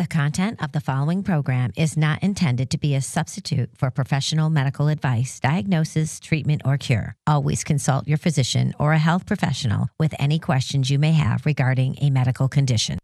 The content of the following program is not intended to be a substitute for professional medical advice, diagnosis, treatment, or cure. Always consult your physician or a health professional with any questions you may have regarding a medical condition.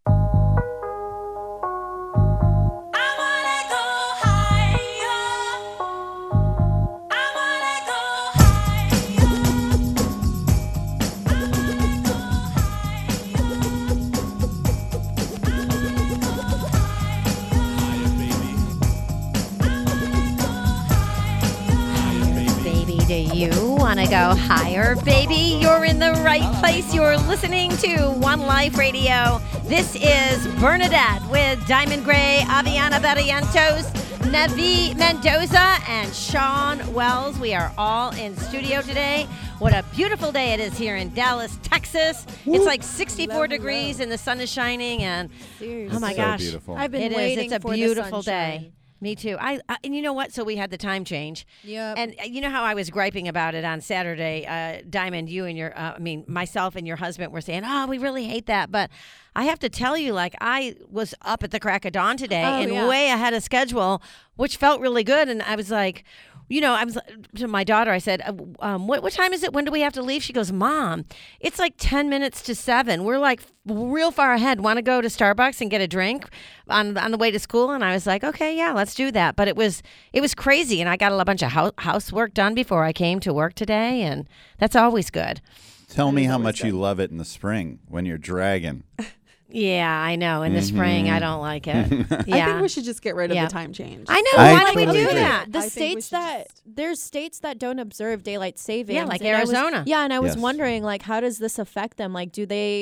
You want to go higher, baby? You're in the right place. You're listening to One Life Radio. This is Bernadette with Diamond Gray, Aviana Barrientos, Navi Mendoza, and Sean Wells. We are all in studio today. What a beautiful day it is here in Dallas, Texas. It's like 64 degrees and the sun is shining. And seriously. Oh my so gosh, beautiful. I've been it waiting is. It's a for beautiful the sunshine. day. Me too. And you know what? So we had the time change. Yep. And you know how I was griping about it on Saturday, Diamond, you and myself and your husband were saying, oh, we really hate that. But I have to tell you, like, I was up at the crack of dawn today and way ahead of schedule, which felt really good. And I was like, you know, I was to my daughter, I said, what time is it? When do we have to leave? She goes, Mom, it's like 10 minutes to 7. We're like real far ahead. Want to go to Starbucks and get a drink on the way to school? And I was like, okay, yeah, let's do that. But it was crazy. And I got a bunch of housework done before I came to work today. And that's always good. Tell me how much you love it in the spring when you're dragging. Yeah, I know. In the spring, I don't like it. Yeah. I think we should just get rid of the time change. I know. I Why do we totally do agree. that? The I think we states should that there's states that don't observe daylight savings. Yeah, like and Arizona. And I was Yes. wondering, like, how does this affect them? Like,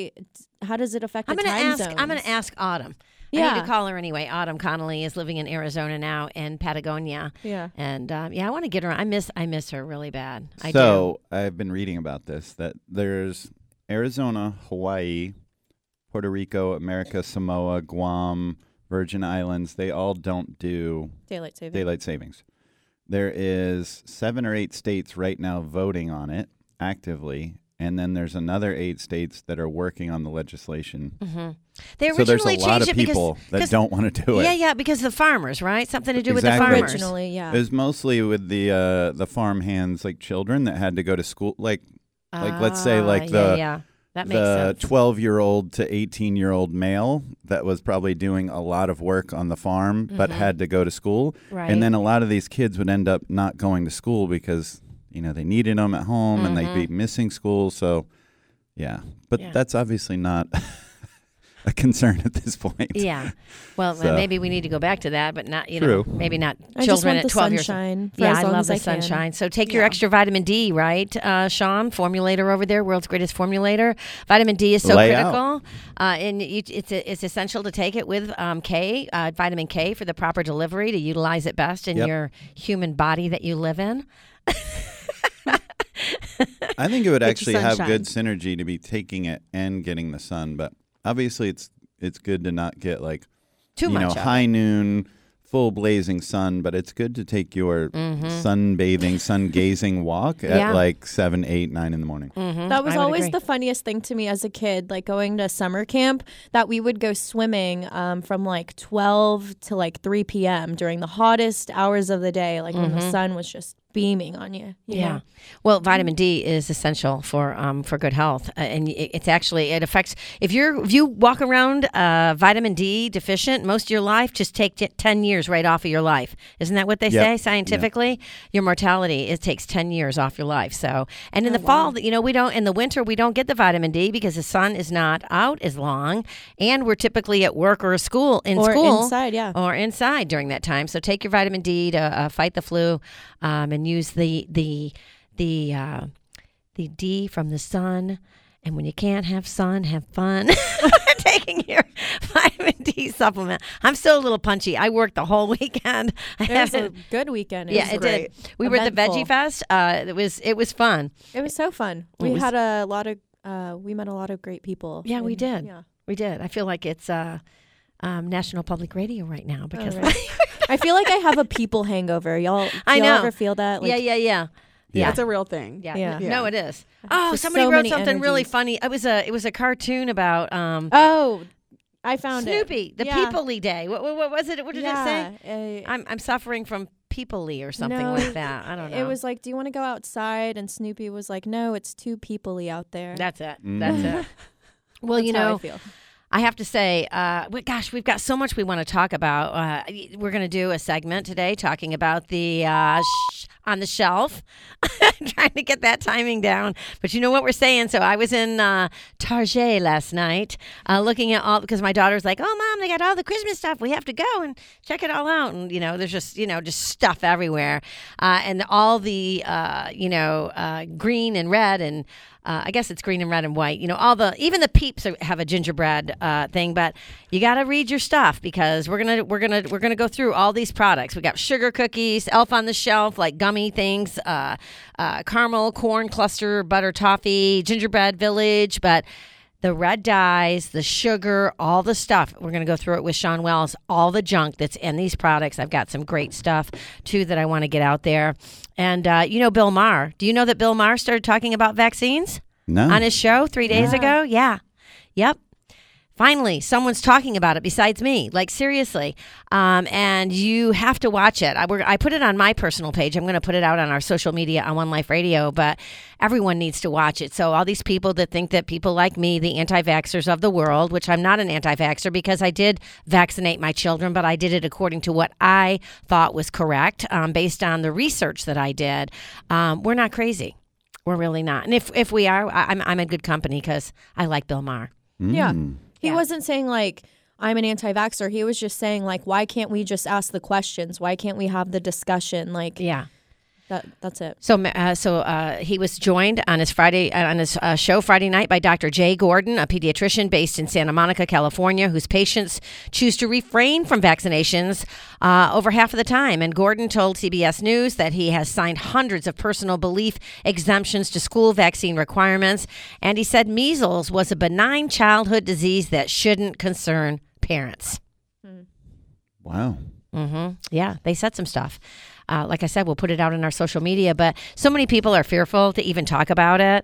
how does it affect I'm the gonna time ask. zones? I'm going to ask Autumn. I Yeah. need to call her anyway. Autumn Connolly is living in Arizona now in Patagonia. Yeah. And I want to get her. I miss her really bad. I So I've been reading about this, that there's Arizona, Hawaii, Puerto Rico, America, Samoa, Guam, Virgin Islands. They all don't do Daylight savings. daylight savings. There is 7 or 8 states right now voting on it actively. And then there's another 8 states that are working on the legislation. They So there's a originally lot changed of it people that because don't want to do it. Yeah, because the farmers, right? Something to do with the Exactly. farmers. Originally, yeah. It was mostly with the farm hands, like children that had to go to school. Like let's say like that makes the sense. 12-year-old to 18-year-old male that was probably doing a lot of work on the farm but had to go to school. Right. And then a lot of these kids would end up not going to school because, you know, they needed them at home and they'd be missing school. So, yeah. But that's obviously not a concern at this point. Yeah. Well, So- maybe we need to go back to that, but not, True. maybe not I just children want at the 12 years old. sunshine for Yeah, as I long love as the I can. sunshine. So take your extra vitamin D, right, Sean? Formulator over there, world's greatest formulator. Vitamin D is so Lay critical, and it's essential to take it with vitamin K for the proper delivery to utilize it best in your human body that you live in. I think it would Get your actually have sunshine. good synergy to be taking it and getting the sun, but obviously it's good to not get like Too much of it. high noon, full blazing sun, but it's good to take your sunbathing, sun gazing walk at like 7, 8, 9 in the morning. That was I would always agree. the funniest thing to me as a kid, like going to summer camp, that we would go swimming from like 12 to like 3 p.m. during the hottest hours of the day, like when the sun was just beaming on you. you know? Well, vitamin D is essential for good health, and it affects if you walk around vitamin D deficient most of your life. Just take 10 years right off of your life. Isn't that what they say scientifically? Your mortality, it takes 10 years off your life. So, and in the fall, we don't. In the winter, we don't get the vitamin D because the sun is not out as long, and we're typically at work or school inside, or inside during that time. So take your vitamin D to fight the flu, and use the D from the sun. And when you can't have sun, have fun. Taking your vitamin D supplement. I'm still a little punchy. I worked the whole weekend. It was a good weekend. It did. We were at the Eventful. Veggie Fest. It was fun. It was so fun. We met a lot of great people. Yeah, we did. Yeah. We did. I feel like it's National Public Radio right now because I feel like I have a people hangover. Y'all know. ever feel that? Like, yeah. That's a real thing. Yeah. Yeah. No, it is. Oh, Just somebody so wrote many something really energies. funny. It was a cartoon about Oh, I found Snoopy, the People-y Day. What was it? What did it say? I'm suffering from people-y or something like that. I don't know. It was like, do you want to go outside? And Snoopy was like, no, it's too people-y out there. That's it. That's it. Well, That's how I feel. I have to say, gosh, we've got so much we want to talk about. We're going to do a segment today talking about the on the shelf. Trying to get that timing down. But you know what we're saying? So I was in Target last night looking at all, because my daughter's like, oh, Mom, they got all the Christmas stuff. We have to go and check it all out. And, there's just, just stuff everywhere. And all the, green and red and I guess it's green and red and white. Even the Peeps have a gingerbread thing, but you got to read your stuff, because we're gonna go through all these products. We got sugar cookies, Elf on the Shelf, like gummy things, caramel, corn cluster, butter toffee, gingerbread village, but the red dyes, the sugar, all the stuff. We're going to go through it with Sean Wells, all the junk that's in these products. I've got some great stuff, too, that I want to get out there. And, Bill Maher. Do you know that Bill Maher started talking about vaccines? No. On his show 3 days ago? Yeah. Yep. Finally, someone's talking about it besides me. Like, seriously. And you have to watch it. I put it on my personal page. I'm going to put it out on our social media on One Life Radio, but everyone needs to watch it. So all these people that think that people like me, the anti-vaxxers of the world, which I'm not an anti-vaxxer, because I did vaccinate my children, but I did it according to what I thought was correct, based on the research that I did. We're not crazy. We're really not. And if we are, I'm in good company, because I like Bill Maher. Yeah. He wasn't saying, like, I'm an anti-vaxxer. He was just saying, like, why can't we just ask the questions? Why can't we have the discussion? Like, yeah. That's it. So he was joined on his show Friday night by Dr. Jay Gordon, a pediatrician based in Santa Monica, California, whose patients choose to refrain from vaccinations over half of the time. And Gordon told CBS News that he has signed hundreds of personal belief exemptions to school vaccine requirements. And he said measles was a benign childhood disease that shouldn't concern parents. Wow. Mm-hmm. Yeah, they said some stuff. Like I said, we'll put it out on our social media, but so many people are fearful to even talk about it.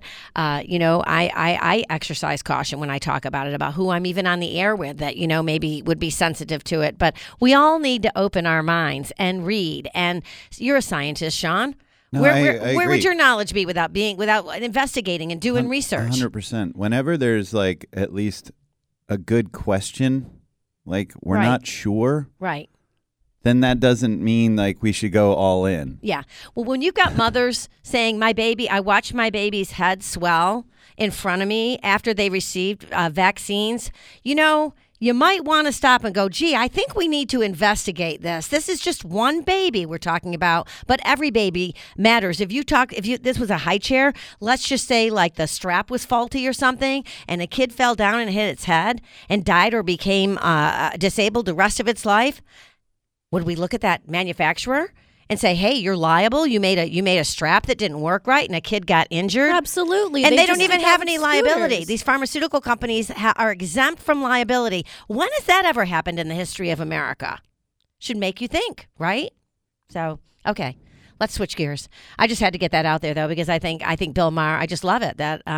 I exercise caution when I talk about it, about who I'm even on the air with that, maybe would be sensitive to it. But we all need to open our minds and read. And you're a scientist, Sean. No, where would your knowledge be without investigating and doing research? 100%. Whenever there's like at least a good question, like we're not sure. Right. Then that doesn't mean like we should go all in. Yeah. Well, when you've got mothers saying, I watched my baby's head swell in front of me after they received vaccines, you might want to stop and go, gee, I think we need to investigate this. This is just one baby we're talking about, but every baby matters. If this was a high chair, let's just say like the strap was faulty or something, and a kid fell down and hit its head and died or became disabled the rest of its life. Would we look at that manufacturer and say, hey, you're liable? You made a strap that didn't work right and a kid got injured? Absolutely. And they don't even have any liability. These pharmaceutical companies are exempt from liability. When has that ever happened in the history of America? Should make you think, right? So, okay. Let's switch gears. I just had to get that out there, though, because I think Bill Maher, I just love it that,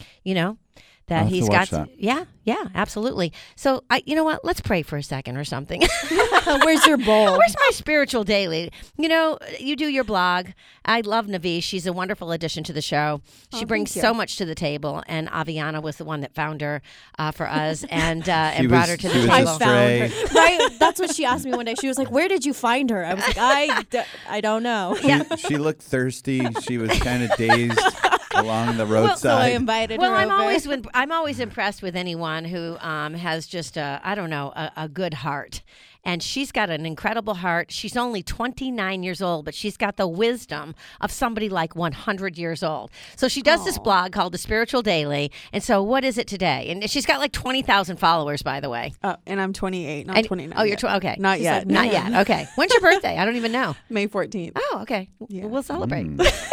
that he's got. Yeah, absolutely. So, you know what? Let's pray for a second or something. Where's your bowl? Where's my spiritual daily? You do your blog. I love Navish. She's a wonderful addition to the show. She brings so much to the table. And Aviana was the one that found her for us and brought her to the table. I found her. Right? That's what she asked me one day. She was like, "Where did you find her?" I was like, I don't know. She looked thirsty. She was kind of dazed. Along the roadside. So I invited her over. I'm always impressed with anyone who has just a good heart. And she's got an incredible heart. She's only 29 years old, but she's got the wisdom of somebody like 100 years old. So she does this blog called The Spiritual Daily. And so what is it today? And she's got like 20,000 followers, by the way. Oh, and I'm 28, not 29. Oh, you're okay. Not yet. Like, not yet. Okay. When's your birthday? I don't even know. May 14th. Oh, okay. Yeah. We'll celebrate.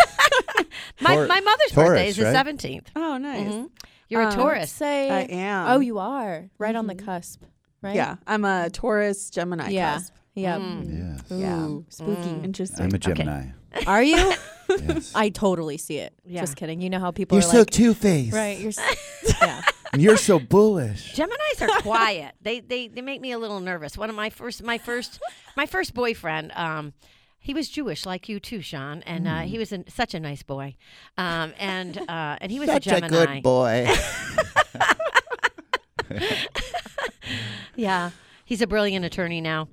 My mother's birthday is the 17th. Oh, nice. Mm-hmm. You're a Taurus. I am. Oh, you are. Right on the cusp. Right? Yeah. I'm a Taurus Gemini cusp. Yeah. Ooh, spooky. Interesting. I'm a Gemini. Okay. Are you? Yes. I totally see it. Yeah. Just kidding. You know how people You're are so like, two-faced. right. You're so bullish. Geminis are quiet. They make me a little nervous. One of my first boyfriend, he was Jewish like you too, Sean, and he was such a nice boy. And he was such a Gemini. a good boy. Yeah, he's a brilliant attorney now.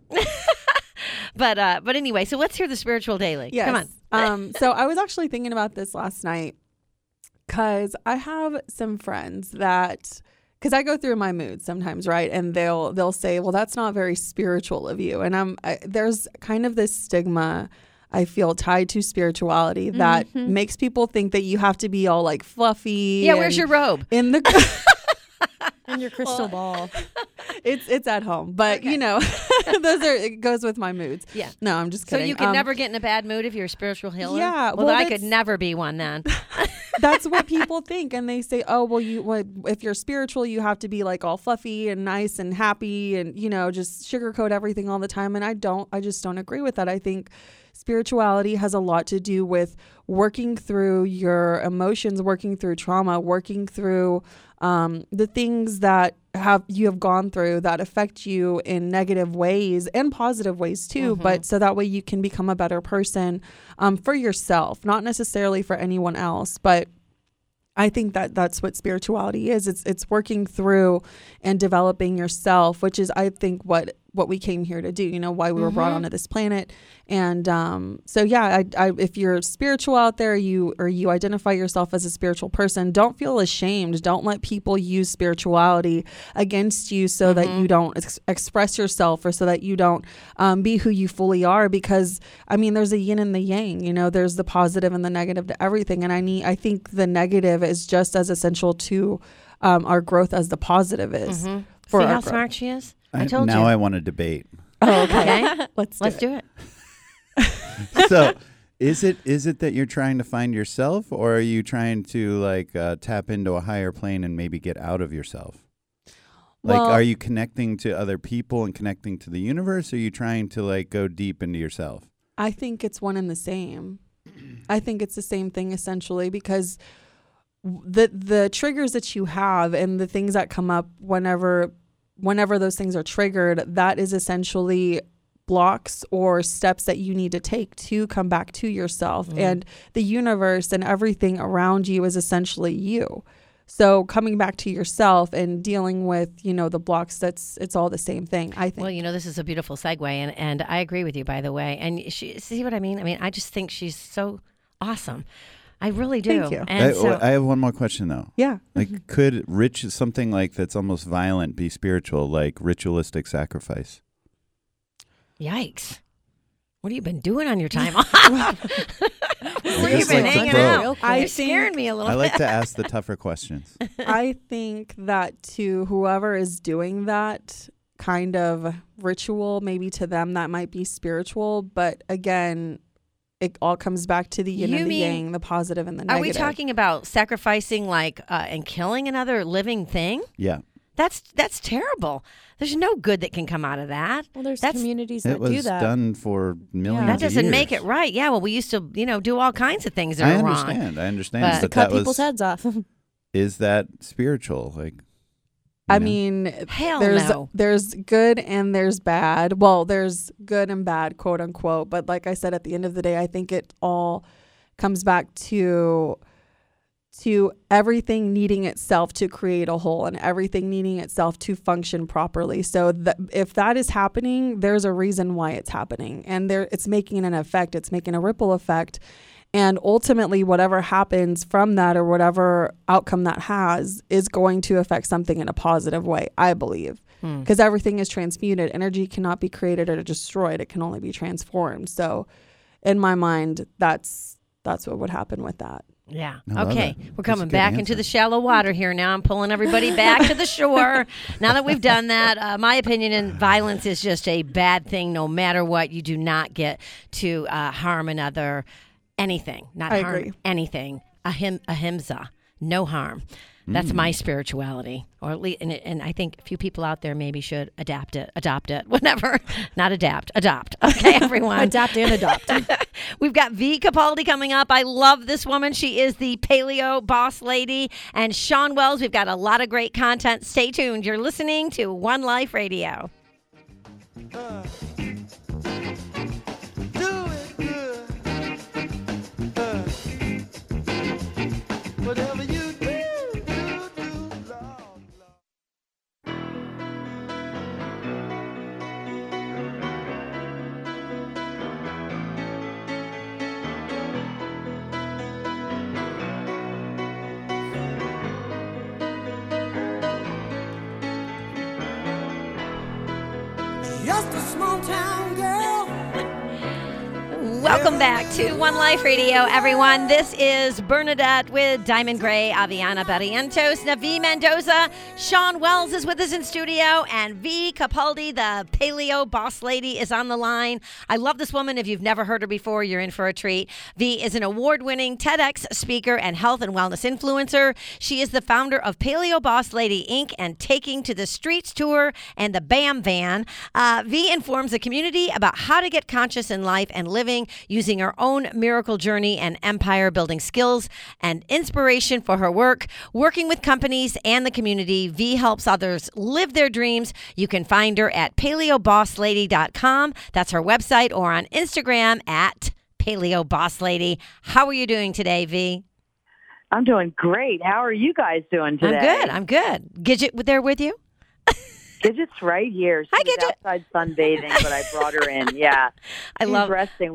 But anyway, so let's hear the spiritual daily. Yes. Come on. So I was actually thinking about this last night because I have some friends that, because I go through my moods sometimes, right? And they'll say, well, that's not very spiritual of you. And there's kind of this stigma I feel tied to spirituality that makes people think that you have to be all like fluffy. Yeah, where's your robe? In the And your crystal ball. It's at home, but Okay. it goes with my moods. Yeah. No, I'm just So kidding. you can never get in a bad mood if you're a spiritual healer? Yeah, Well, well, I could that's- never be one then. That's what people think, and they say, "Oh, well, if you're spiritual, you have to be like all fluffy and nice and happy, and just sugarcoat everything all the time." And I just don't agree with that. I think spirituality has a lot to do with working through your emotions, working through trauma, working through the things that you have gone through that affect you in negative ways and positive ways too. But so that way you can become a better person for yourself, not necessarily for anyone else. But I think that's what spirituality is. It's working through and developing yourself, which is, I think, what we came here to do, why we were brought onto this planet. And so, yeah, if you're spiritual out there, you identify yourself as a spiritual person, don't feel ashamed. Don't let people use spirituality against you so that you don't express yourself, or so that you don't be who you fully are. Because, I mean, there's a yin and the yang, there's the positive and the negative to everything. And I think the negative is just as essential to our growth as the positive is. See how smart she is? I told you. Now I want to debate. Oh, okay. Okay. Let's do it. So is it that you're trying to find yourself, or are you trying to tap into a higher plane and maybe get out of yourself? Well, are you connecting to other people and connecting to the universe? Or are you trying to go deep into yourself? I think it's one and the same. I think it's the same thing essentially, because the triggers that you have and the things that come up whenever those things are triggered, that is essentially blocks or steps that you need to take to come back to yourself. And the universe and everything around you is essentially you. So coming back to yourself and dealing with, the blocks, it's all the same thing, I think. Well, this is a beautiful segue, and I agree with you, by the way. And see what I mean? I just think she's so awesome. I really do. Thank you. And I have one more question though. Yeah. Could something like that's almost violent be spiritual, like ritualistic sacrifice? Yikes. What have you been doing on your time off? Where you just been like to hanging probe. out? You're scaring me a little I like bit. to ask the tougher questions. I think that to whoever is doing that kind of ritual, maybe to them that might be spiritual, but again, it all comes back to the yin and the yang, the positive and the negative. Are we talking about sacrificing and killing another living thing? Yeah. That's terrible. There's no good that can come out of that. Well, there's That's- communities It that was do that. done for millions That of doesn't years. make it right. Yeah, well, we used to, do all kinds of things that I are wrong. understand. I understand. But- But Cut that people's was, heads off. is that spiritual? mean, Hell there's no. there's good and there's bad. Well, there's good and bad, quote unquote. But like I said, at the end of the day, I think it all comes back to everything needing itself to create a whole, and everything needing itself to function properly. So if that is happening, there's a reason why it's happening, and it's making an effect. It's making a ripple effect. And ultimately, whatever happens from that, or whatever outcome that has, is going to affect something in a positive way, I believe. Because everything is transmuted. Energy cannot be created or destroyed. It can only be transformed. So in my mind, that's what would happen with that. Yeah. I love Okay. it. We're That's a coming good back answer. into the shallow water here now. I'm pulling everybody back to the shore. Now that we've done that, my opinion in violence is just a bad thing no matter what. You do not get to harm another anything. Not I harm agree. anything. Ahimsa. No harm. That's my spirituality, or at least, and I think a few people out there maybe should adopt it, whatever. Not adapt, adopt. Okay, everyone. Adapt and adopt. We've got V. Capaldi coming up. I love this woman. She is the paleo boss lady. And Sean Wells, we've got a lot of great content. Stay tuned. You're listening to One Life Radio. Whatever you do, just a small town girl. Welcome back to One Life Radio, everyone. This is Bernadette with Diamond Gray, Aviana Barrientos, Navi Mendoza. Sean Wells is with us in studio, and V. Capaldi, the paleo boss lady, is on the line. I love this woman. If you've never heard her before, you're in for a treat. V is an award-winning TEDx speaker and health and wellness influencer. She is the founder of Paleo Boss Lady, Inc. and Taking to the Streets Tour and the BAM Van. V informs the community about how to get conscious in life and living using her own miracle journey and empire building skills and inspiration for her work. Working with companies and the community, V helps others live their dreams. You can find her at paleobosslady.com. That's her website, or on Instagram at paleobosslady. How are you doing today, V? I'm doing great. How are you guys doing today? I'm good. Gidget there with you? Gidget's right here. She's Hi, Gidget. outside sunbathing, but I brought her in. Yeah. I She's love resting.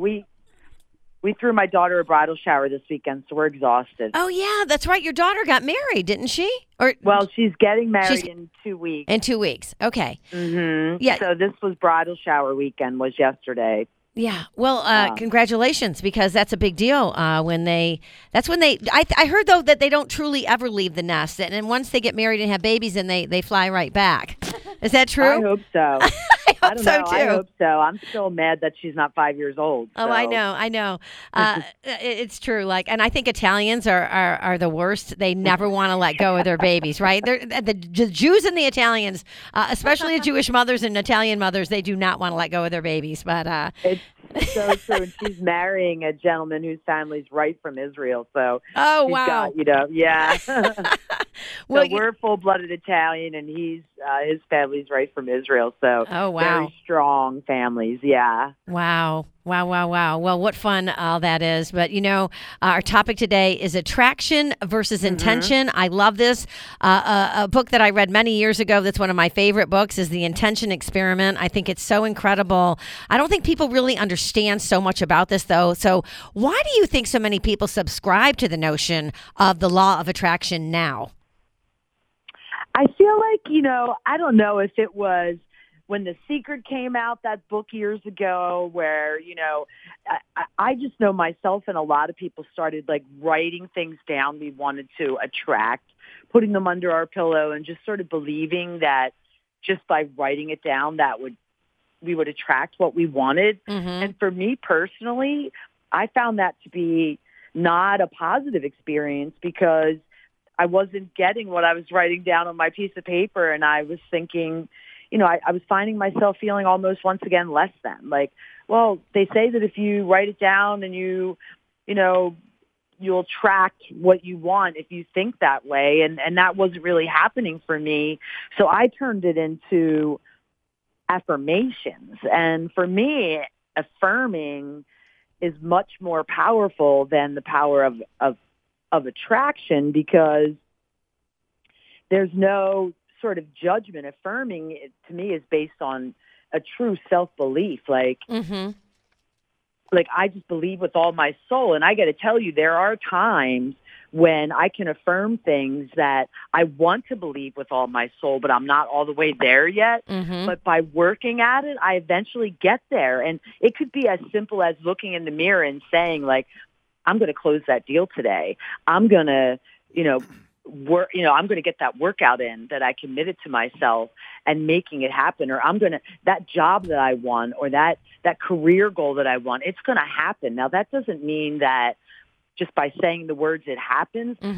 We threw my daughter a bridal shower this weekend, so we're exhausted. Oh, yeah, that's right. Your daughter got married, didn't she? Well, she's getting married in 2 weeks. In 2 weeks. Okay. Mm-hmm. Yeah. So this was bridal shower weekend, was yesterday. Yeah. Well, congratulations, because that's a big deal. I heard, though, that they don't truly ever leave the nest. And then once they get married and have babies, then they fly right back. Is that true? I hope so. I hope so, too. I hope so. I'm still mad that she's not 5 years old. Oh, so. I know. It's true. And I think Italians are the worst. They never want to let go of their babies, right? The Jews and the Italians, especially the Jewish mothers and Italian mothers, they do not want to let go of their babies. But it's so true. And she's marrying a gentleman whose family's right from Israel. So oh, she's wow. got, yeah. Well, so we're full-blooded Italian, and his family's right from Israel. So oh, wow. Very strong families, yeah. Wow. Well, what fun all that is. But, our topic today is attraction versus intention. I love this. A book that I read many years ago that's one of my favorite books is The Intention Experiment. I think it's so incredible. I don't think people really understand so much about this, though. So why do you think so many people subscribe to the notion of the law of attraction now? I feel like, I don't know if it was when The Secret came out, that book years ago, where, I just know myself and a lot of people started writing things down we wanted to attract, putting them under our pillow, and just sort of believing that just by writing it down we would attract what we wanted. Mm-hmm. And for me personally, I found that to be not a positive experience, because I wasn't getting what I was writing down on my piece of paper, and I was thinking, I was finding myself feeling almost once again less than. Well, they say that if you write it down and you'll attract what you want if you think that way, and that wasn't really happening for me. So I turned it into affirmations, and for me, affirming is much more powerful than the power of attraction, because there's no sort of judgment. Affirming, to me, is based on a true self-belief. Mm-hmm. I just believe with all my soul. And I got to tell you, there are times when I can affirm things that I want to believe with all my soul, but I'm not all the way there yet. Mm-hmm. But by working at it, I eventually get there. And it could be as simple as looking in the mirror and saying, I'm going to close that deal today. I'm going to, work, I'm going to get that workout in that I committed to myself and making it happen. Or that job that I want, or that career goal that I want, it's going to happen. Now, that doesn't mean that just by saying the words it happens, mm-hmm. but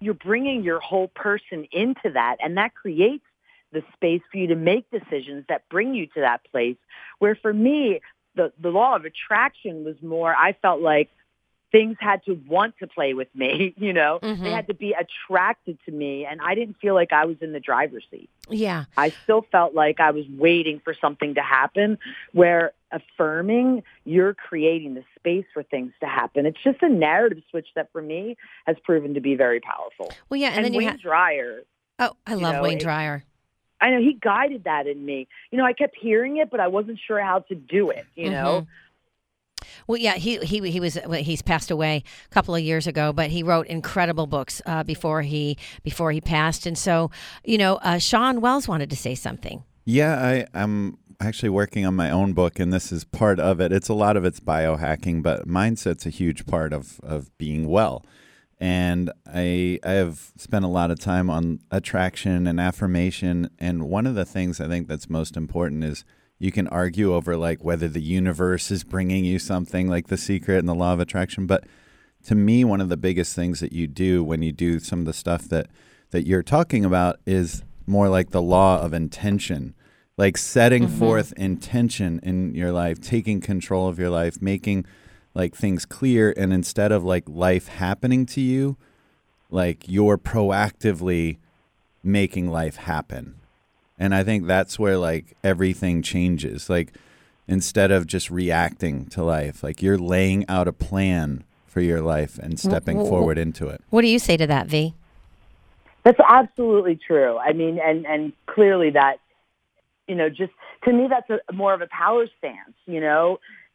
you're bringing your whole person into that, and that creates the space for you to make decisions that bring you to that place. Where for me, the law of attraction was more, I felt like things had to want to play with me, you know. Mm-hmm. They had to be attracted to me, and I didn't feel like I was in the driver's seat. Yeah. I still felt like I was waiting for something to happen, where affirming, you're creating the space for things to happen. It's just a narrative switch that for me has proven to be very powerful. Well, yeah, and then you Wayne Dyer. Oh, I love Wayne Dyer. I know he guided that in me. You know, I kept hearing it, but I wasn't sure how to do it, you know. Well, yeah, he's passed away a couple of years ago, but he wrote incredible books before he passed. And so, you know, Sean Wells wanted to say something. Yeah, I'm actually working on my own book, and this is part of it. It's a lot of it's biohacking, but mindset's a huge part of being well. And I have spent a lot of time on attraction and affirmation. And one of the things I think that's most important is you can argue over like whether the universe is bringing you something like The Secret and the law of attraction. But to me, one of the biggest things that you do when you do some of the stuff that you're talking about is more like the law of intention, like setting forth intention in your life, taking control of your life, making like things clear. And instead of like life happening to you, like you're proactively making life happen. And I think that's where like everything changes. Like instead of just reacting to life, like you're laying out a plan for your life and stepping forward into it. What do you say to that, V? That's absolutely true. I mean, and clearly that, you know, just to me, that's more of a power stance, you know,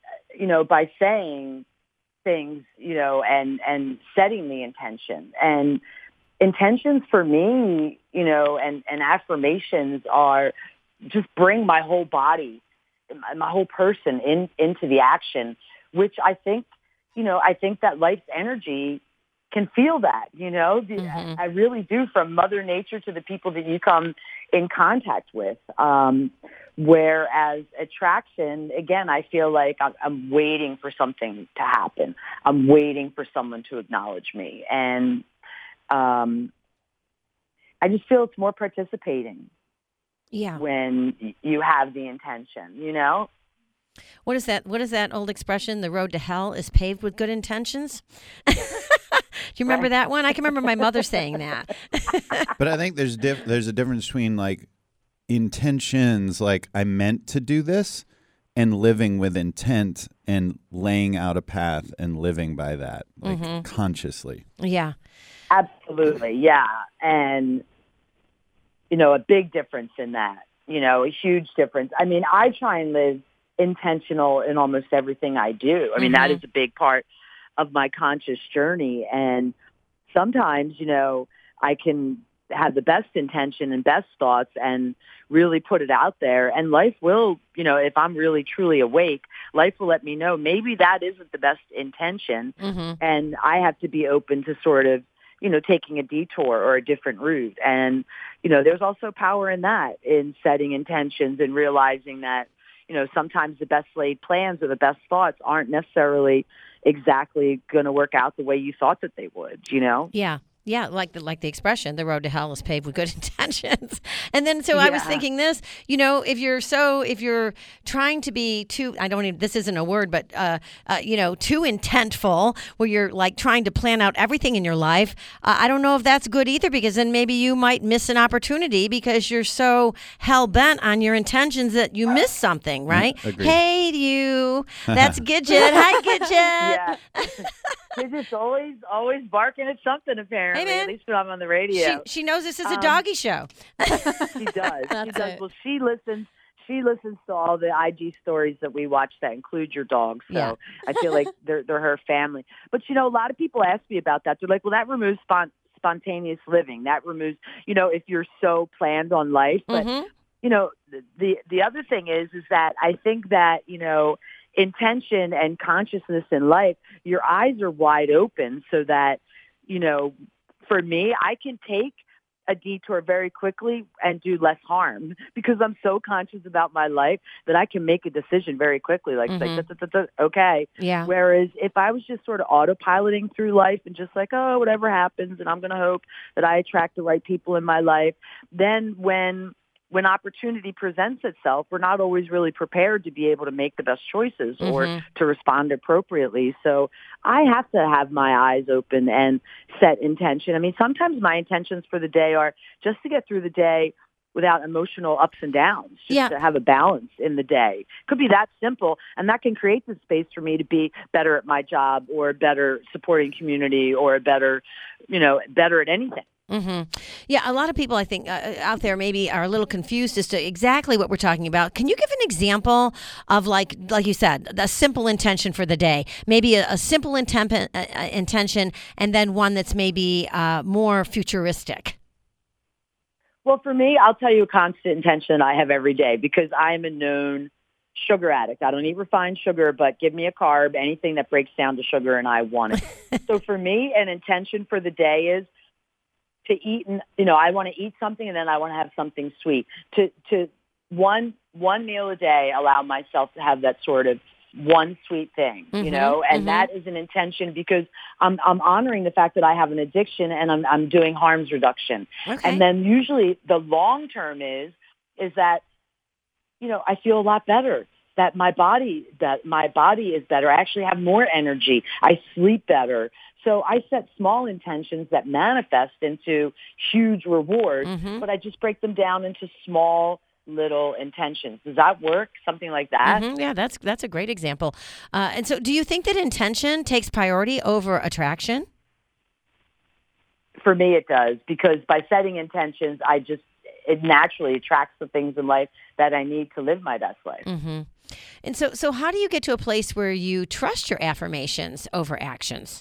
by saying things, you know, and setting the intention. And intentions for me, you know, and affirmations are just bring my whole body, my whole person into the action, which I think, you know, I think that life's energy can feel that, you know. I really do, from Mother Nature to the people that you come in contact with. Whereas attraction, again, I feel like I'm waiting for something to happen. I'm waiting for someone to acknowledge me. And I just feel it's more participating. Yeah. When you have the intention, you know? What is that old expression? The road to hell is paved with good intentions. Do you remember that one? I can remember my mother saying that. But I think there's a difference between like intentions, like I meant to do this, and living with intent and laying out a path and living by that, like consciously. Yeah. Absolutely. Yeah. And, you know, a big difference in that, you know, a huge difference. I mean, I try and live intentional in almost everything I do. I mean, that is a big part of my conscious journey. And sometimes, you know, I can have the best intention and best thoughts and really put it out there. And life will, you know, if I'm really truly awake, life will let me know maybe that isn't the best intention. And I have to be open to sort of, you know, taking a detour or a different route. And, you know, there's also power in that, in setting intentions and realizing that, you know, sometimes the best laid plans or the best thoughts aren't necessarily exactly going to work out the way you thought that they would, you know? Yeah. Yeah, like the expression, the road to hell is paved with good intentions. And then, so I was thinking this, you know, if you're trying to be this isn't a word, but, you know, too intentful, where you're like trying to plan out everything in your life, I don't know if that's good either, because then maybe you might miss an opportunity because you're so hell bent on your intentions that you miss something, right? Hey, you, that's Gidget. Hi, Gidget. Yeah. Gidget's always barking at something, apparently. Hey, man. At least when I'm on the radio. She knows this is a doggy show. She does. That's she does. it. Well, she listens to all the IG stories that we watch that include your dog. So I feel like they're her family. But, you know, a lot of people ask me about that. They're like, well, that removes spontaneous living. That removes, you know, if you're so planned on life. But, you know, the other thing is that I think that, you know, intention and consciousness in life, your eyes are wide open so that, you know, for me, I can take a detour very quickly and do less harm because I'm so conscious about my life that I can make a decision very quickly, like, okay. Yeah. Whereas if I was just sort of autopiloting through life and just like, oh, whatever happens, and I'm going to hope that I attract the right people in my life, then when opportunity presents itself, we're not always really prepared to be able to make the best choices or to respond appropriately. So I have to have my eyes open and set intention. I mean, sometimes my intentions for the day are just to get through the day without emotional ups and downs, just to have a balance in the day. Could be that simple, and that can create the space for me to be better at my job or better supporting community or better at anything. Mm-hmm. Yeah, a lot of people, I think, out there maybe are a little confused as to exactly what we're talking about. Can you give an example of, like you said, a simple intention for the day? Maybe a simple intention and then one that's maybe more futuristic. Well, for me, I'll tell you a constant intention I have every day because I'm a known sugar addict. I don't eat refined sugar, but give me a carb, anything that breaks down to sugar, and I want it. So for me, an intention for the day is to eat, and I want to eat something, and then I want to have something sweet. To one meal a day, allow myself to have that sort of one sweet thing, and that is an intention because I'm honoring the fact that I have an addiction and I'm doing harms reduction. Okay. And then usually the long term is that I feel a lot better. That my body is better. I actually have more energy. I sleep better. So I set small intentions that manifest into huge rewards, but I just break them down into small little intentions. Does that work? Something like that? Mm-hmm. Yeah, that's a great example. And so do you think that intention takes priority over attraction? For me, it does, because by setting intentions, it naturally attracts the things in life that I need to live my best life. Mm-hmm. And so how do you get to a place where you trust your affirmations over actions?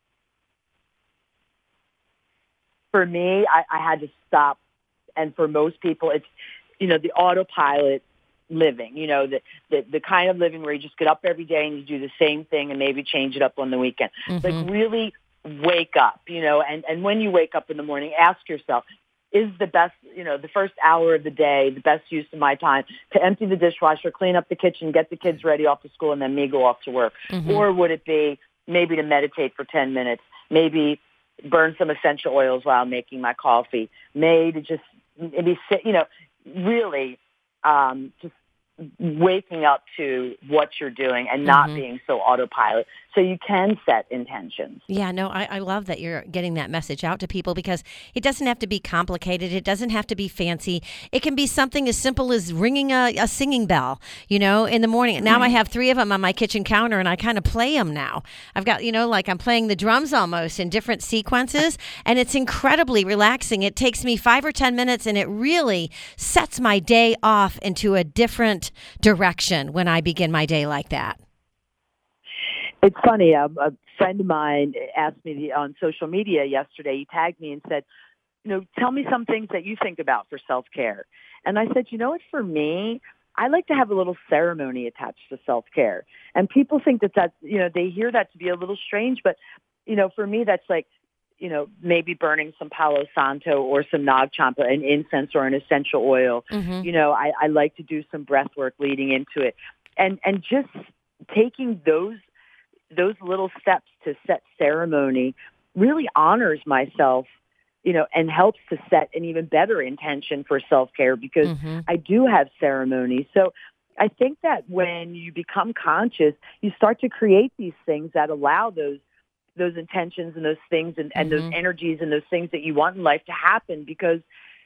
For me, I had to stop. And for most people, it's, the autopilot living, the kind of living where you just get up every day and you do the same thing and maybe change it up on the weekend. Like really wake up, and when you wake up in the morning, ask yourself, is the best, the first hour of the day, the best use of my time to empty the dishwasher, clean up the kitchen, get the kids ready off to school, and then me go off to work? Or would it be maybe to meditate for 10 minutes, maybe burn some essential oils while making my coffee, maybe just sit, really just waking up to what you're doing and not being so autopilot, so you can set intentions. Yeah, no, I love that you're getting that message out to people because it doesn't have to be complicated. It doesn't have to be fancy. It can be something as simple as ringing a singing bell, in the morning. Now I have 3 of them on my kitchen counter and I kind of play them now. I've got, like I'm playing the drums almost in different sequences, and it's incredibly relaxing. It takes me 5 or 10 minutes and it really sets my day off into a different direction when I begin my day like that. It's funny. A friend of mine asked me on social media yesterday. He tagged me and said, tell me some things that you think about for self-care. And I said, for me, I like to have a little ceremony attached to self-care. And people think that's, they hear that to be a little strange. But, for me, that's like, maybe burning some Palo Santo or some Nag Champa, an incense or an essential oil. I like to do some breath work leading into it. And just taking those little steps to set ceremony really honors myself, and helps to set an even better intention for self-care because I do have ceremonies. So I think that when you become conscious, you start to create these things that allow those intentions and those things and those energies and those things that you want in life to happen because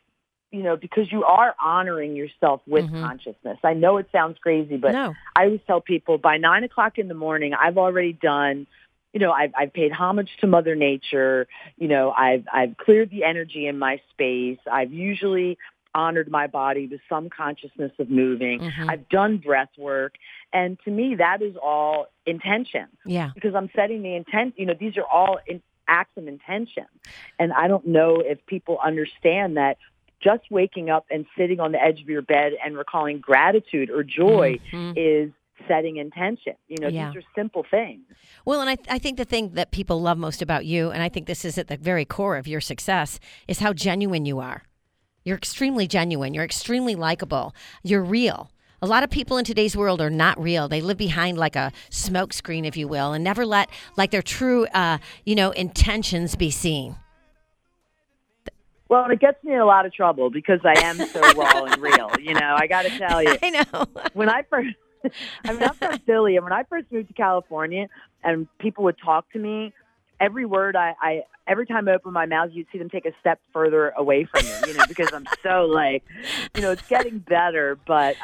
you are honoring yourself with consciousness. I know it sounds crazy, but no. I always tell people by 9 o'clock in the morning, I've already done, I've paid homage to Mother Nature. I've cleared the energy in my space. I've usually honored my body with some consciousness of moving. I've done breath work. And to me, that is all intention. Yeah. Because I'm setting the intent, these are all acts of intention. And I don't know if people understand that just waking up and sitting on the edge of your bed and recalling gratitude or joy is setting intention. You know, Yeah. these are simple things. Well, and I think the thing that people love most about you, and I think this is at the very core of your success, is how genuine you are. You're extremely genuine. You're extremely likable. You're real. A lot of people in today's world are not real. They live behind like a smoke screen, if you will, and never let like their true, intentions be seen. Well, it gets me in a lot of trouble because I am so raw and real. You know, I got to tell you. I know. When I first, I'm from Philly, and when I first moved to California, and people would talk to me, every word every time I open my mouth, you'd see them take a step further away from me, you know, because I'm so like, you know, it's getting better, but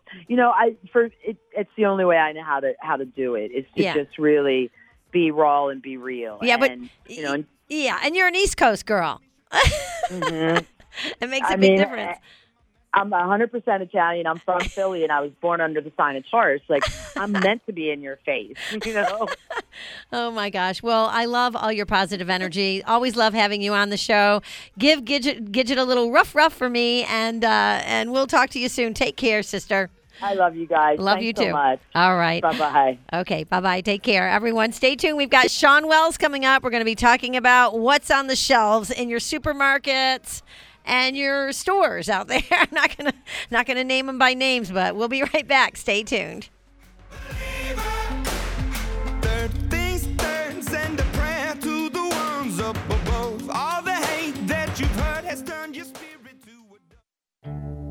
it's the only way I know how to do it is to just really be raw and be real. Yeah, and, but you know, and you're an East Coast girl. mm-hmm. It makes a big difference. I'm 100% Italian. I'm from Philly, and I was born under the sign of Taurus. Like, I'm meant to be in your face, you know? Oh, my gosh. Well, I love all your positive energy. Always love having you on the show. Give Gidget a little rough for me, and we'll talk to you soon. Take care, sister. I love you guys. Love Thanks you so too. much. All right. Bye-bye. Okay, bye-bye. Take care. Everyone, stay tuned. We've got Sean Wells coming up. We're going to be talking about what's on the shelves in your supermarkets and your stores out there. I'm not gonna name them by names, but we'll be right back. Stay tuned. Third things third, send a prayer to the ones up above. All the hate that you've heard has turned your spirit to a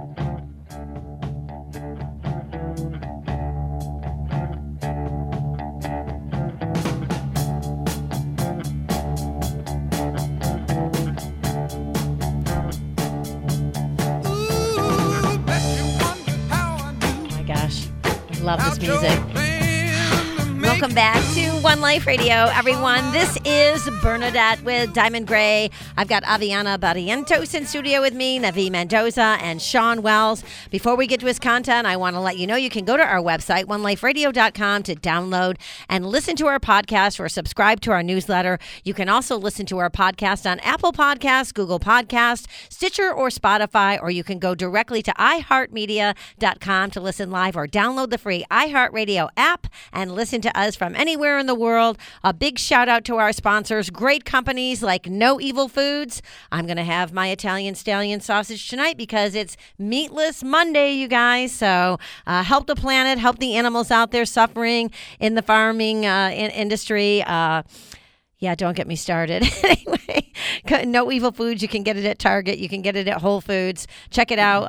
Love this music. Welcome back to One Life Radio, everyone. This is Bernadette with Diamond Gray. I've got Aviana Barrientos in studio with me, Navi Mendoza, and Sean Wells. Before we get to his content, I want to let you know you can go to our website, oneliferadio.com, to download and listen to our podcast or subscribe to our newsletter. You can also listen to our podcast on Apple Podcasts, Google Podcasts, Stitcher, or Spotify, or you can go directly to iHeartMedia.com to listen live or download the free iHeartRadio app and listen to us from anywhere in the world. A big shout out to our sponsors, great companies like No Evil Foods. I'm going to have my Italian stallion sausage tonight because it's Meatless Monday, you guys. So help the planet, help the animals out there suffering in the farming industry. Yeah, don't get me started. Anyway, No Evil Foods. You can get it at Target. You can get it at Whole Foods. Check it out.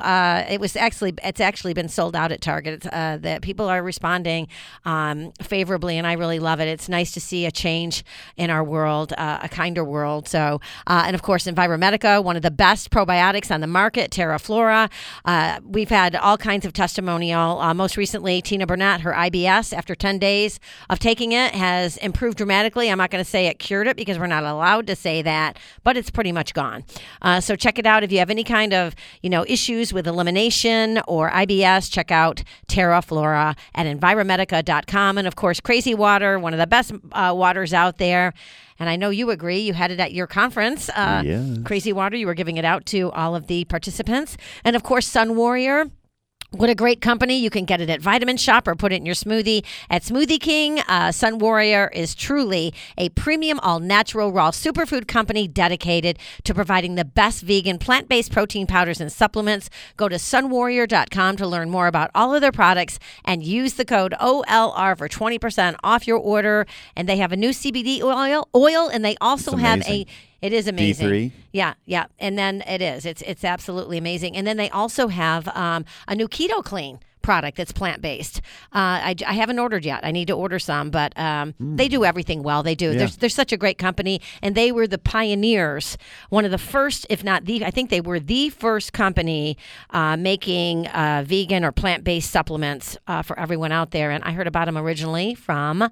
It's actually been sold out at Target. That people are responding favorably, and I really love it. It's nice to see a change in our world, a kinder world. So, and of course, Enviromedica, one of the best probiotics on the market, Terra Flora. We've had all kinds of testimonial. Most recently, Tina Burnett, her IBS, after 10 days of taking it, has improved dramatically. I'm not going to say it cured it because we're not allowed to say that, but it's pretty much gone. So check it out. If you have any kind of, issues with elimination or IBS, check out Terra Flora at Enviromedica.com. And of course, Crazy Water, one of the best waters out there. And I know you agree. You had it at your conference, Yes. Crazy Water. You were giving it out to all of the participants. And of course, Sun Warrior. What a great company. You can get it at Vitamin Shop or put it in your smoothie at Smoothie King. Sun Warrior is truly a premium all-natural raw superfood company dedicated to providing the best vegan plant-based protein powders and supplements. Go to sunwarrior.com to learn more about all of their products and use the code OLR for 20% off your order. And they have a new CBD oil and they also have It is amazing. D3. Yeah. And then it is. It's absolutely amazing. And then they also have a new Keto Clean product that's plant-based. I haven't ordered yet. I need to order some, but they do everything well. They do. Yeah. They're such a great company, and they were the pioneers, one of the first, if not the, I think they were the first company making vegan or plant-based supplements for everyone out there. And I heard about them originally from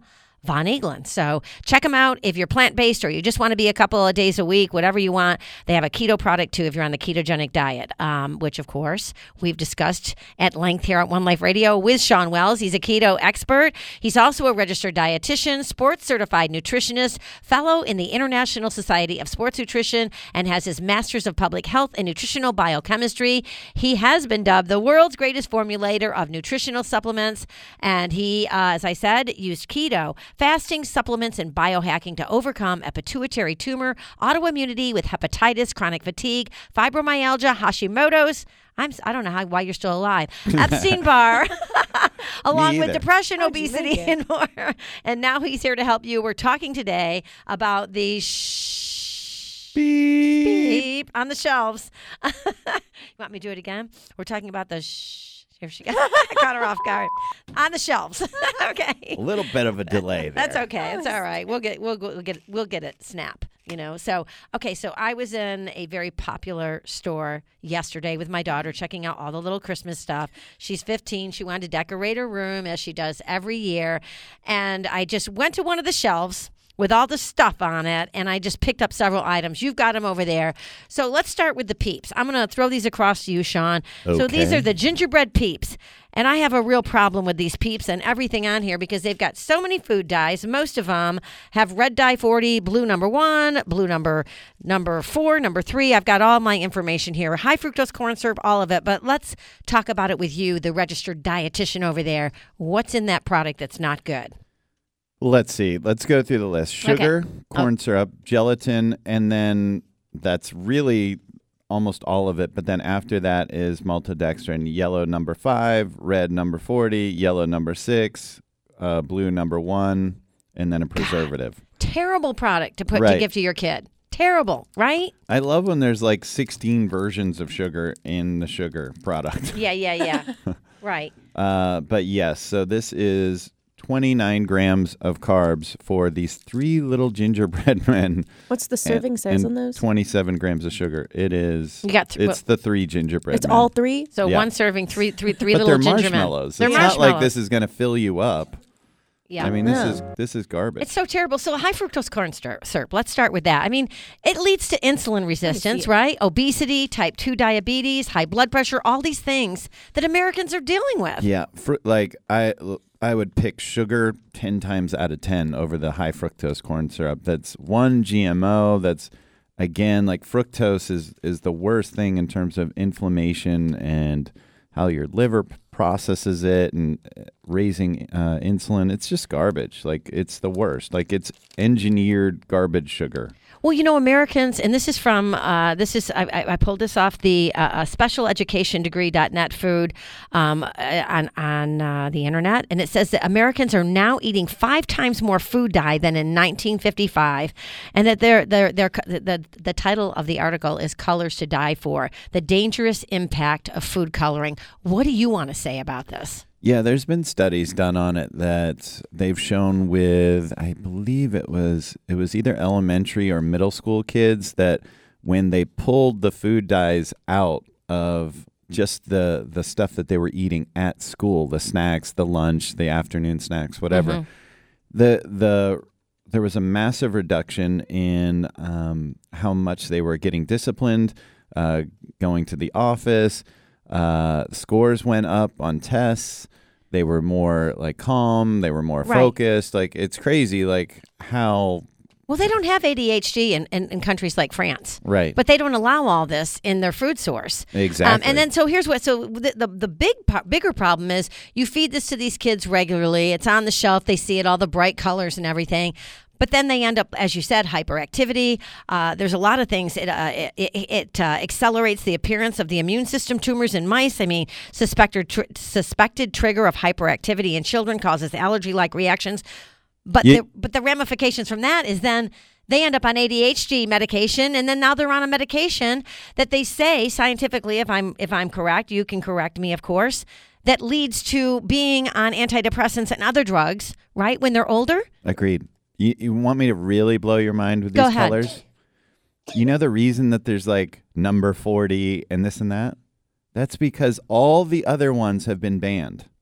Von Eeglen. So check them out if you're plant-based or you just want to be a couple of days a week, whatever you want. They have a keto product too if you're on the ketogenic diet, which of course we've discussed at length here at One Life Radio with Sean Wells. He's a keto expert. He's also a registered dietitian, sports certified nutritionist, fellow in the International Society of Sports Nutrition, and has his Masters of Public Health and Nutritional Biochemistry. He has been dubbed the world's greatest formulator of nutritional supplements, and he, as I said, used keto, fasting, supplements, and biohacking to overcome a pituitary tumor, autoimmunity with hepatitis, chronic fatigue, fibromyalgia, Hashimoto's. I don't know why you're still alive. Epstein-Barr, along with depression, obesity, and more. And now he's here to help you. We're talking today about the beep on the shelves. You want me to do it again? We're talking about the Here she goes. I caught her off guard. On the shelves. Okay. A little bit of a delay there. That's okay. It's all right. We'll get it. Snap. So okay. So I was in a very popular store yesterday with my daughter, checking out all the little Christmas stuff. She's 15. She wanted to decorate her room as she does every year, and I just went to one of the shelves with all the stuff on it, and I just picked up several items. You've got them over there. So let's start with the Peeps. I'm going to throw these across to you, Sean. Okay. So these are the gingerbread Peeps, and I have a real problem with these Peeps and everything on here because they've got so many food dyes. Most of them have red dye 40, blue number 1, blue number 4, number 3. I've got all my information here. High fructose corn syrup, all of it. But let's talk about it with you, the registered dietitian over there. What's in that product that's not good? Let's see. Let's go through the list. Sugar, corn syrup, gelatin, and then that's really almost all of it. But then after that is maltodextrin, yellow number 5, red number 40, yellow number 6, blue number 1, and then a preservative. Terrible product to give to your kid. Terrible, right? I love when there's like 16 versions of sugar in the sugar product. Yeah. Right. But yes, so this is 29 grams of carbs for these 3 little gingerbread men. What's the serving size on those? 27 grams of sugar. It is. It's the 3 gingerbread. It's men. all 3. So one serving, three but little they're gingerbread. Marshmallows. They're it's marshmallows. not like this is going to fill you up. Yeah. I mean, this is garbage. It's so terrible. So high fructose corn syrup. Let's start with that. I mean, it leads to insulin resistance, right? Obesity, type 2 diabetes, high blood pressure, all these things that Americans are dealing with. Yeah. I would pick sugar 10 times out of 10 over the high fructose corn syrup. That's one GMO. That's, again, like fructose is the worst thing in terms of inflammation and how your liver processes it and raising insulin. It's just garbage. Like, it's the worst. Like, it's engineered garbage sugar. Well, Americans, and this is from, I pulled this off the specialeducationdegree.net food on the internet, and it says that Americans are now eating 5 times more food dye than in 1955, and that the title of the article is Colors to Die For, the Dangerous Impact of Food Coloring. What do you want to say about this? Yeah, there's been studies done on it that they've shown with, I believe it was either elementary or middle school kids, that when they pulled the food dyes out of just the stuff that they were eating at school, the snacks, the lunch, the afternoon snacks, whatever, there was a massive reduction in how much they were getting disciplined, going to the office. Scores went up on tests. They were more like calm. They were more focused. Like, it's crazy, like how. Well, they don't have ADHD in countries like France, right? But they don't allow all this in their food source, exactly. And then here's what. So the bigger problem is you feed this to these kids regularly. It's on the shelf. They see it, all the bright colors and everything. But then they end up, as you said, hyperactivity. There's a lot of things. It accelerates the appearance of the immune system tumors in mice. I mean, suspected trigger of hyperactivity in children causes allergy-like reactions. But the ramifications from that is then they end up on ADHD medication, and then now they're on a medication that they say scientifically, if I'm correct, you can correct me, of course, that leads to being on antidepressants and other drugs, right, when they're older? Agreed. You want me to really blow your mind with these colors? You know the reason that there's like number 40 and this and that? That's because all the other ones have been banned.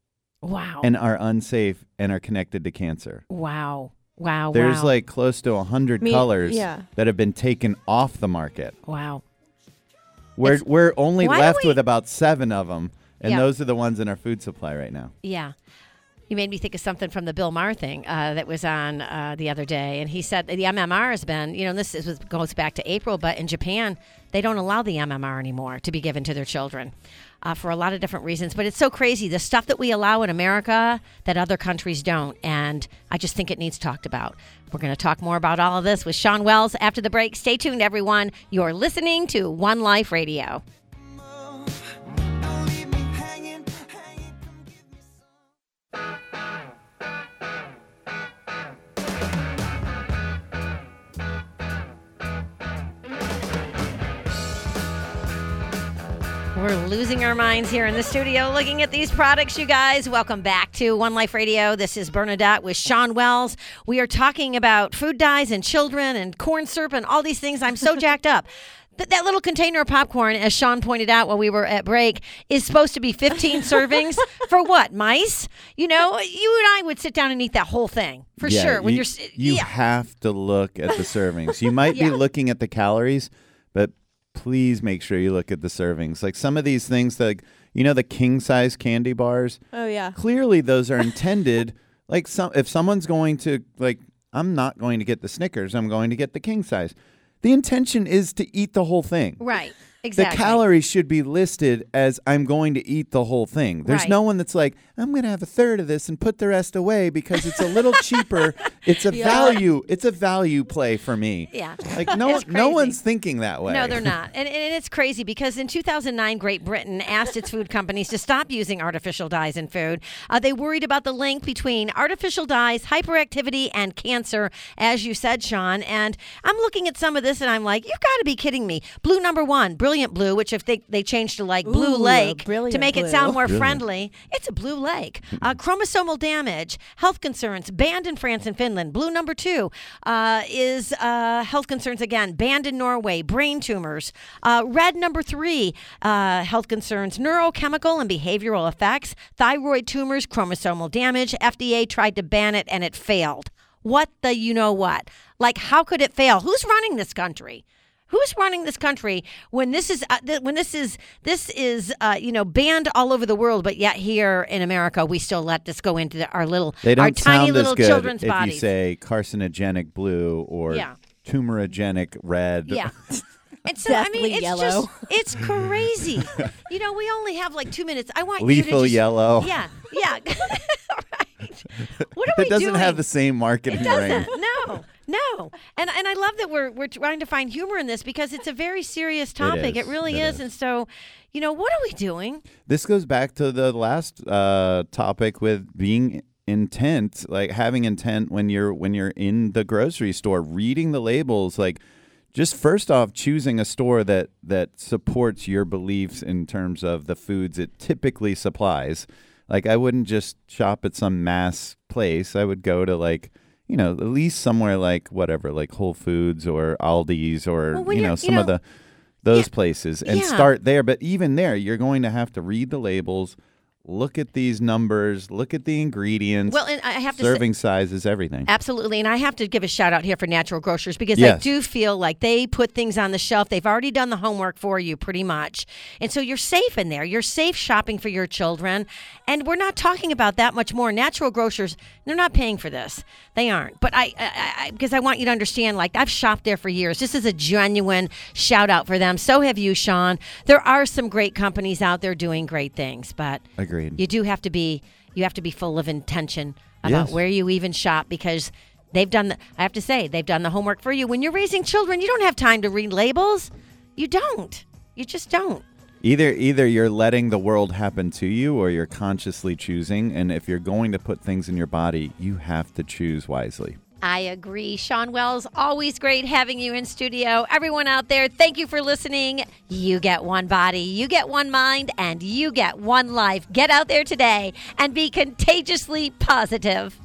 Wow. and are unsafe and are connected to cancer. Wow. There's like close to 100 colors that have been taken off the market. Wow. We're only Why left do we- with about 7 of them, and Yeah. those are the ones in our food supply right now. Yeah. You made me think of something from the Bill Maher thing that was on the other day. And he said that the MMR has been, goes back to April, but in Japan, they don't allow the MMR anymore to be given to their children for a lot of different reasons. But it's so crazy, the stuff that we allow in America that other countries don't. And I just think it needs talked about. We're going to talk more about all of this with Sean Wells after the break. Stay tuned, everyone. You're listening to One Life Radio. Don't leave me hanging, hanging. Come give me some. We're losing our minds here in the studio looking at these products, you guys. Welcome back to One Life Radio. This is Bernadette with Sean Wells. We are talking about food dyes and children and corn syrup and all these things. I'm so jacked up. That little container of popcorn, as Sean pointed out while we were at break, is supposed to be 15 servings for what? Mice? You and I would sit down and eat that whole thing for sure. When you have to look at the servings. You might be looking at the calories, but please make sure you look at the servings. Like some of these things, like the king size candy bars. Oh yeah. Clearly, those are intended. Like if someone's going to I'm not going to get the Snickers. I'm going to get the king size. The intention is to eat the whole thing. Right. Exactly. The calories should be listed as I'm going to eat the whole thing. There's no one that's like, I'm going to have a third of this and put the rest away because it's a little cheaper. It's a value. It's a value play for me. Yeah. Like no one's thinking that way. No, they're not. And it's crazy because in 2009, Great Britain asked its food companies to stop using artificial dyes in food. They worried about the link between artificial dyes, hyperactivity, and cancer, as you said, Sean. And I'm looking at some of this and I'm like, you've got to be kidding me. Blue number 1, Brilliant Blue, which if they changed to like Blue Lake to make it sound more friendly, it's a blue lake. Chromosomal damage, health concerns, banned in France and Finland. Blue number 2 is health concerns again, banned in Norway. Brain tumors. Red number 3, health concerns, neurochemical and behavioral effects, thyroid tumors, chromosomal damage. FDA tried to ban it and it failed. What the what? Like, how could it fail? Who's running this country? Who's running this country when this is banned all over the world, but yet here in America we still let this go into our tiny little children's if bodies? You say carcinogenic blue or tumorigenic red. Yeah. And so, it's yellow. it's crazy. We only have like 2 minutes. I want lethal you to just, yellow. Yeah. Right. What are we doing? It doesn't doing? have the same marketing It doesn't. ring. No. And I love that we're trying to find humor in this because it's a very serious topic. It really is. And so, what are we doing? This goes back to the last topic with being intent, like having intent when you're in the grocery store, reading the labels, like just first off choosing a store that supports your beliefs in terms of the foods it typically supplies. Like I wouldn't just shop at some mass place. I would go to at least somewhere like Whole Foods or Aldi's or some of those places and start there. But even there, you're going to have to read the labels, look at these numbers, look at the ingredients. Well, and I have to serving sizes, everything. Absolutely. And I have to give a shout out here for Natural Grocers because I do feel like they put things on the shelf. They've already done the homework for you pretty much. And so you're safe in there. You're safe shopping for your children. And we're not talking about that much more. Natural Grocers, they're not paying for this. They aren't. But I because I want you to understand, I've shopped there for years. This is a genuine shout out for them. So have you, Sean. There are some great companies out there doing great things, but Agreed. You have to be full of intention about where you even shop because they've done the homework for you. When you're raising children, you don't have time to read labels. You don't. You just don't. Either you're letting the world happen to you or you're consciously choosing. And if you're going to put things in your body, you have to choose wisely. I agree. Sean Wells, always great having you in studio. Everyone out there, thank you for listening. You get one body, you get one mind, and you get one life. Get out there today and be contagiously positive.